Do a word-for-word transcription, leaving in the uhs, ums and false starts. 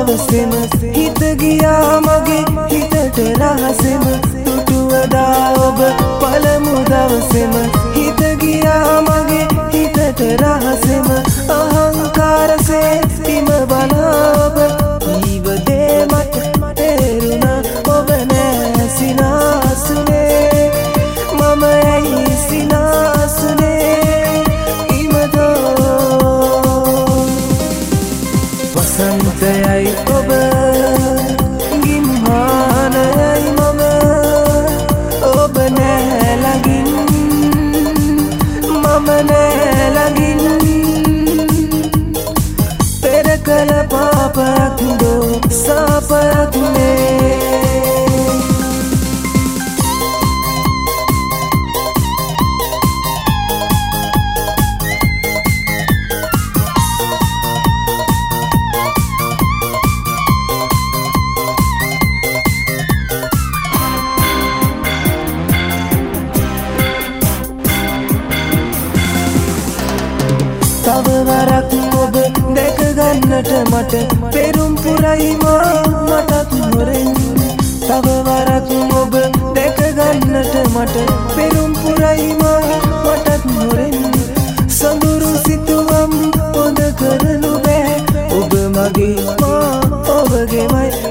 දවසෙම හිත ගියා මගේ හිතට රහසෙම තුටුවදා ඔබ පළමු දවසෙම හිත ගියා මගේ හිතට රහසෙම අහංකාරසේ හිම බලා ඔබ ජීවිතේ මට තේරුණා ඔබ නෑ සිනාසුනේ මම ඇයි සිනාසුනේ ඉමදෝ වසන්තයයි ඔබ ගිම්හානයයි මම ඔබ නෑ ළඟින් මම නෑ ළඟින් පෙර කළ පාපයක් දෝ සාපයක් නේ තව වරක් ඔබ දැක ගන්නට මට පෙරුම් පුරයි මා මටත් හොරෙන් තව වරක් ඔබ දැක ගන්නට මට පෙරුම් පුරයි මා මටත් හොරෙන් සඳුරු සිතුවම් හොඳ කරනු බෑ ඔබ මගේ මා ඔබගේමයි